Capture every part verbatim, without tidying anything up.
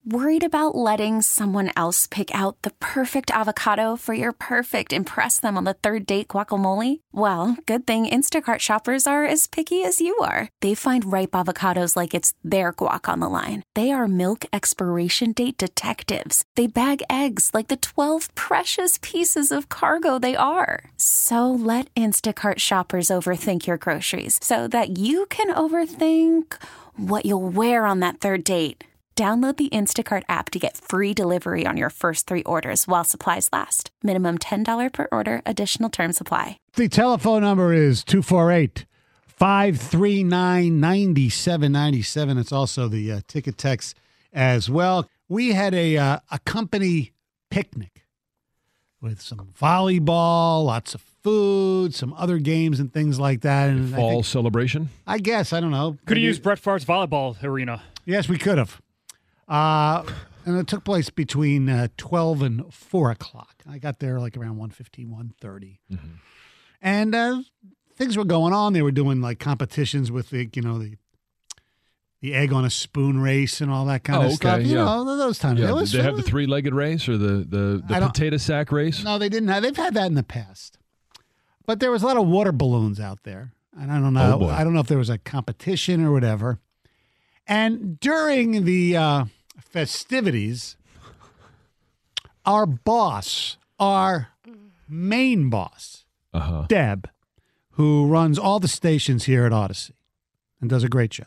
Worried about letting someone else pick out the perfect avocado for your perfect impress them on the third date guacamole? Well, good thing Instacart shoppers are as picky as you are. They find ripe avocados like it's their guac on the line. They are milk expiration date detectives. They bag eggs like the twelve precious pieces of cargo they are. So let Instacart shoppers overthink your groceries so that you can overthink what you'll wear on that third date. Download the Instacart app to get free delivery on your first three orders while supplies last. Minimum ten dollars per order. Additional terms apply. The telephone number is two four eight, five three nine, nine seven nine seven. It's also the uh, ticket text as well. We had a uh, a company picnic with some volleyball, lots of food, some other games and things like that. And Fall I think, celebration? I guess. I don't know. Could have used Brett Favre's volleyball arena. Yes, we could have. Uh, and it took place between uh, twelve and four o'clock. I got there like around one fifteen, one thirty. Mm-hmm. And uh, things were going on. They were doing like competitions with the, you know, the the egg on a spoon race and all that kind oh, of stuff. okay, You yeah. know, those times. Yeah. It was Did they have fun. the three-legged race or the, the, the potato sack race? No, they didn't have. They've had that in the past. But there was a lot of water balloons out there. And I don't know. Oh, boy. I don't know if there was a competition or whatever. And during the uh, festivities, our boss, our main boss, uh-huh. Deb, who runs all the stations here at Odyssey and does a great job,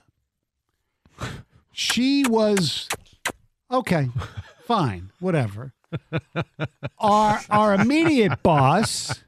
she was, okay, fine, whatever. Our, our immediate boss,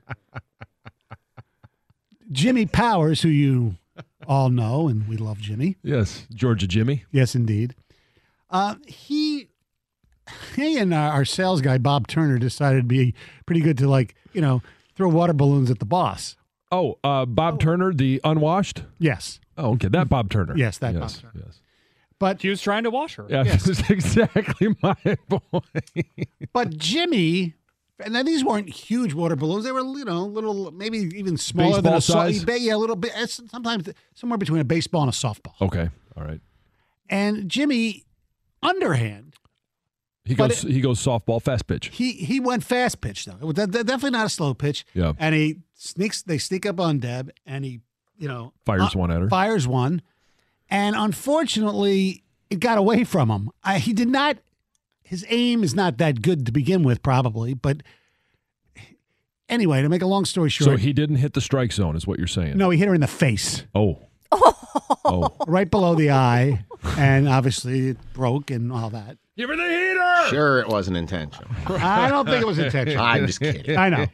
Jimmy Powers, who you all know, and we love Jimmy. Yes, Georgia Jimmy. Yes, indeed. Uh, he, he and our, our sales guy, Bob Turner, decided to be pretty good to, like, you know, throw water balloons at the boss. Oh, uh, Bob oh. Turner, the unwashed? Yes. Oh, okay. That Bob Turner. Yes, that yes, Bob Turner. Yes. But he was trying to wash her. Yeah, yes. That's exactly my point. But Jimmy, and then these weren't huge water balloons. They were, you know, little, maybe even smaller baseball than a size? softball. Yeah, a little bit. Sometimes somewhere between a baseball and a softball. Okay, all right. And Jimmy, underhand. He goes. It, he goes softball, fast pitch. He he went fast pitch though. It was definitely not a slow pitch. Yeah. And he sneaks. They sneak up on Deb, and he, you know, fires uh, one at her. Fires one, and unfortunately, it got away from him. I, he did not. His aim is not that good to begin with, probably. But anyway, to make a long story short, so he didn't hit the strike zone, is what you're saying? No, he hit her in the face. Oh. Oh. Right below the eye, and obviously it broke and all that. Give her the heater! Sure, it wasn't intentional. I don't think it was intentional. I'm just kidding. I know.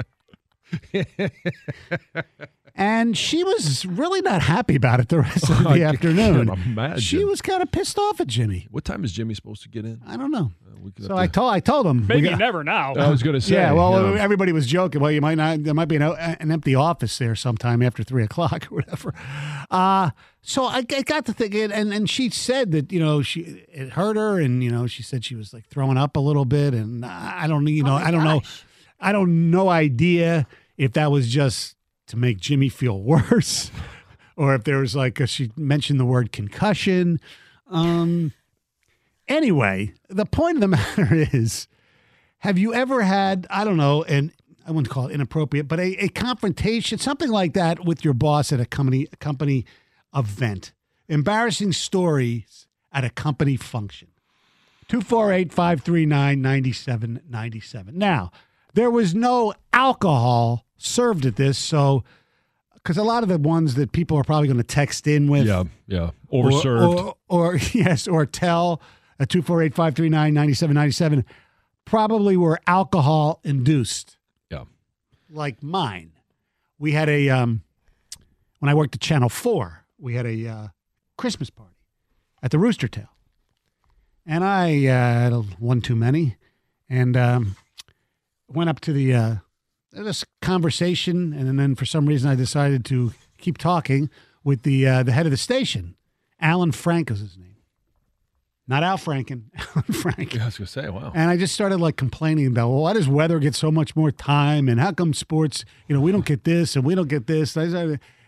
And she was really not happy about it the rest of the I afternoon. Can't imagine. She was kind of pissed off at Jimmy. What time is Jimmy supposed to get in? I don't know. Uh, so to... I told I told him. Maybe got, never now. I was going to say. Yeah, well, yeah. everybody was joking. Well, you might not. There might be an, an empty office there sometime after three o'clock or whatever. Uh, so I, I got to thinking, and, and she said that, you know, she it hurt her, and, you know, she said she was like throwing up a little bit, and I don't, you know, oh I don't gosh. know, I don't no idea if that was just to make Jimmy feel worse, or if there was like a, she mentioned the word concussion. Um. Anyway, the point of the matter is, have you ever had, I don't know, and I wouldn't call it inappropriate, but a, a confrontation, something like that with your boss at a company a company event? Embarrassing stories at a company function. two four eight, five three nine, nine seven nine seven. Now, there was no alcohol served at this, so, because a lot of the ones that people are probably going to text in with. Yeah, yeah. Overserved. Or, or, or yes, or tell at two four eight, five three nine, nine seven nine seven probably were alcohol induced. Yeah. Like mine. We had a, um, when I worked at Channel four, we had a uh, Christmas party at the Rooster Tail. And I uh, had one too many and um, went up to the, uh, this conversation, and then for some reason I decided to keep talking with the uh, the head of the station. Alan Frank is his name. Not Al Franken, Alan Frank. Yeah, I was going to say, wow. And I just started like complaining about, well, why does weather get so much more time? And how come sports, you know, we don't get this and we don't get this. And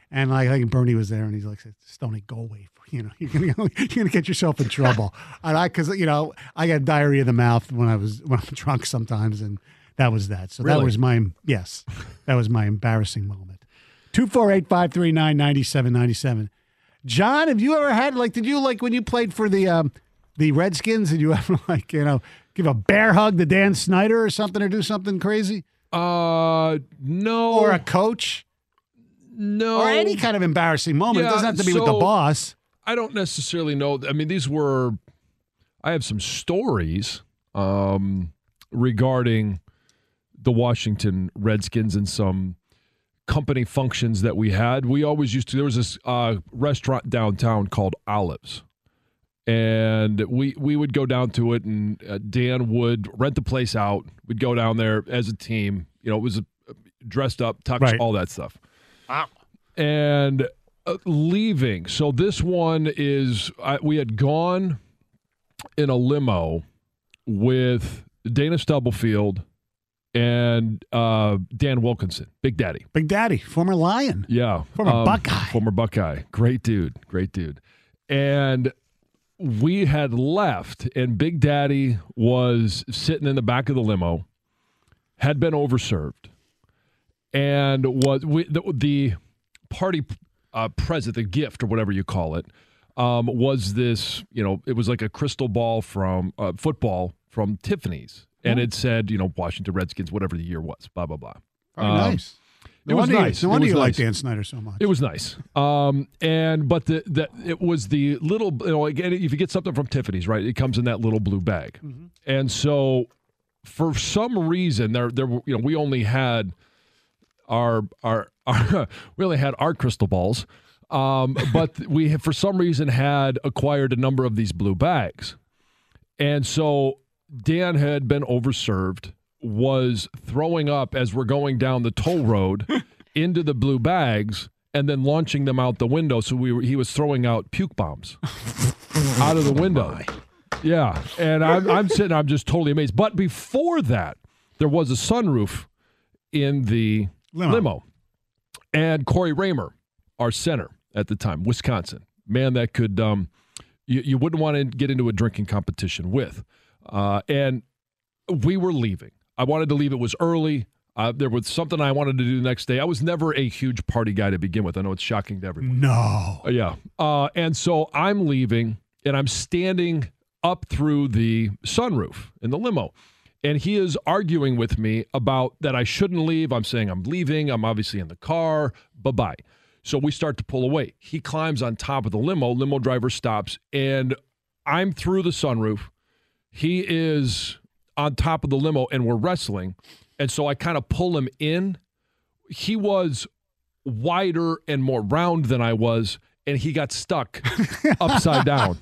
And like, I think Bernie was there, and he's like, "Stoney, go away. You know, you're gonna you're gonna get yourself in trouble." And I, because you know, I got diarrhea of the mouth when I was when I'm drunk sometimes, and that was that. So Really? that was my yes, that was my embarrassing moment. Two four eight five three nine ninety seven ninety seven. John, have you ever had like? Did you like when you played for the um, the Redskins? Did you ever like you know give a bear hug to Dan Snyder or something, or do something crazy, Uh, no. or a coach, no. or any kind of embarrassing moment? Yeah, It doesn't have to be with the so- boss. I don't necessarily know. I mean, these were, I have some stories um, regarding the Washington Redskins and some company functions that we had. We always used to, there was this uh, restaurant downtown called Olives. And we we would go down to it, and uh, Dan would rent the place out. We'd go down there as a team. You know, it was a, dressed up, tux, Right. all that stuff. Wow. And uh, leaving. So this one is, I, we had gone in a limo with Dana Stubblefield and uh, Dan Wilkinson, Big Daddy. Big Daddy, former Lion. Yeah. Former Buckeye. Former Buckeye. Great dude. Great dude. And we had left, and Big Daddy was sitting in the back of the limo, had been overserved, and was we, the, the party uh, present, the gift or whatever you call it, um, was this, you know, it was like a crystal ball from uh, football from Tiffany's, and it said, you know, Washington Redskins, whatever the year was, blah, blah, blah. Very Um, nice. It No was wonder you- nice. No It wonder was you like nice. Dan Snyder so much. It was nice. Um, and but the, the it was the little, you know, again, if you get something from Tiffany's, right, it comes in that little blue bag. Mm-hmm. And so for some reason there there were, you know, we only had our our, our we only had our crystal balls. Um, but we for some reason had acquired a number of these blue bags. And so Dan had been overserved, was throwing up as we're going down the toll road into the blue bags and then launching them out the window. So we were, he was throwing out puke bombs out of the window. Yeah. And I'm, I'm sitting, I'm just totally amazed. But before that, there was a sunroof in the Limo. limo. And Corey Raymer, our center at the time, Wisconsin, man that could, um, you, you wouldn't want to get into a drinking competition with. Uh, and we were leaving. I wanted to leave. It was early. Uh, there was something I wanted to do the next day. I was never a huge party guy to begin with. I know it's shocking to everyone. No. Uh, yeah. Uh, and so I'm leaving, and I'm standing up through the sunroof in the limo. And he is arguing with me about that I shouldn't leave. I'm saying I'm leaving. I'm obviously in the car. Bye-bye. So we start to pull away. He climbs on top of the limo. Limo driver stops, and I'm through the sunroof. He is on top of the limo, and we're wrestling. And so I kind of pull him in. He was wider and more round than I was, and he got stuck upside down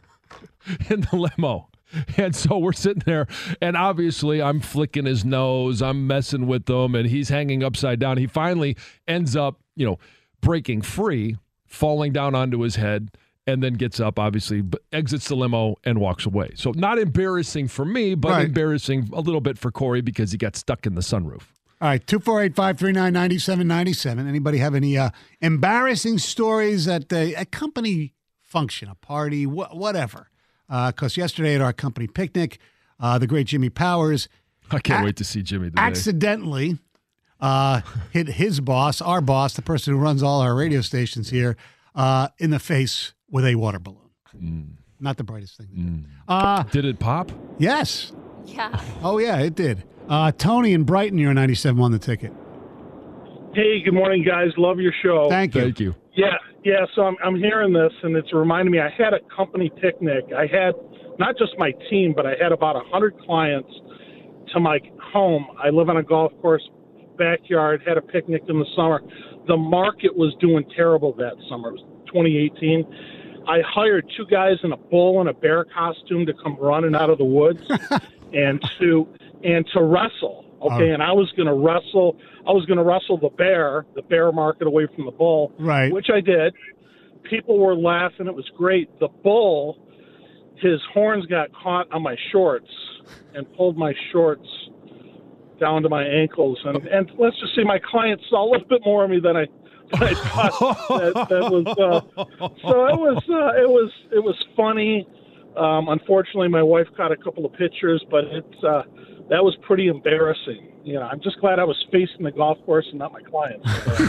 in the limo. And so we're sitting there, and obviously I'm flicking his nose. I'm messing with him, and he's hanging upside down. He finally ends up, you know, breaking free, falling down onto his head, and then gets up, obviously, but exits the limo and walks away. So not embarrassing for me, but Right. embarrassing a little bit for Corey because he got stuck in the sunroof. All right, two four eight, five three nine, nine seven nine seven. Anybody have any uh, embarrassing stories at a, a company function, a party, wh- whatever? Because yesterday at our company picnic, uh, the great Jimmy Powers I can't A- wait to see Jimmy today. accidentally uh, hit his boss, our boss, the person who runs all our radio stations here, uh, in the face with a water balloon. Mm. Not the brightest thing. to do. Uh, Did it pop? yes. Yeah. Oh, yeah, it did. Uh, Tony in Brighton, you're ninety-seven on the ticket. Hey, good morning, guys. Love your show. Thank you. Thank you. Yeah, yeah. So I'm I'm hearing this, and it's reminding me. I had a company picnic. I had not just my team, but I had about a hundred clients to my home. I live on a golf course backyard. Had a picnic in the summer. The market was doing terrible that summer. It was twenty eighteen. I hired two guys in a bull and a bear costume to come running out of the woods and to and to wrestle. Okay, Oh. and I was going to wrestle. I was going to wrestle the bear, the bear market away from the bull, Right. which I did. People were laughing. It was great. The bull, his horns got caught on my shorts and pulled my shorts down to my ankles. And, and let's just say my clients saw a little bit more of me than I I thought that, that was uh, so it was uh, it was it was funny. Um, unfortunately, my wife caught a couple of pictures, but it's uh, that was pretty embarrassing. You know, I'm just glad I was facing the golf course and not my clients.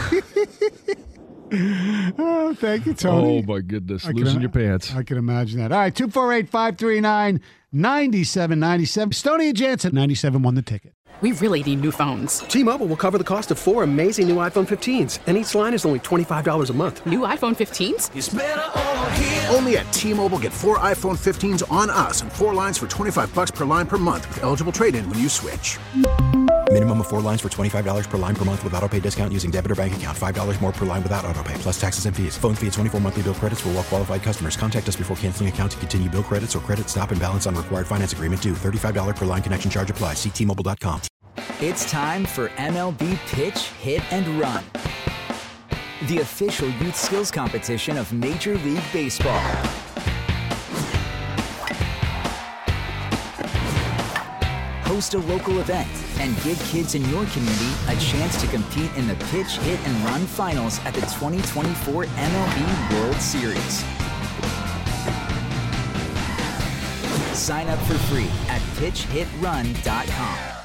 Oh, thank you, Tony. Oh, my goodness. I Losing can, your pants. I can imagine that. All right, two four eight, five three nine, nine seven nine seven. Stoney and Jansen, ninety-seven won the ticket. We really need new phones. T-Mobile will cover the cost of four amazing new iPhone fifteens, and each line is only twenty-five dollars a month. New iPhone fifteens? It's better over here. Only at T-Mobile, get four iPhone fifteens on us and four lines for twenty-five dollars per line per month with eligible trade-in when you switch. Minimum of four lines for twenty-five dollars per line per month with autopay discount using debit or bank account. five dollars more per line without autopay, plus taxes and fees. Phone fee at twenty-four monthly bill credits for well-qualified customers. Contact us before canceling account to continue bill credits or credit stop and balance on required finance agreement due. thirty-five dollars per line connection charge applies. See T Mobile dot com. It's time for M L B Pitch, Hit, and Run, the official youth skills competition of Major League Baseball. Host a local event and give kids in your community a chance to compete in the Pitch, Hit, and Run finals at the twenty twenty-four M L B World Series. Sign up for free at pitch hit run dot com.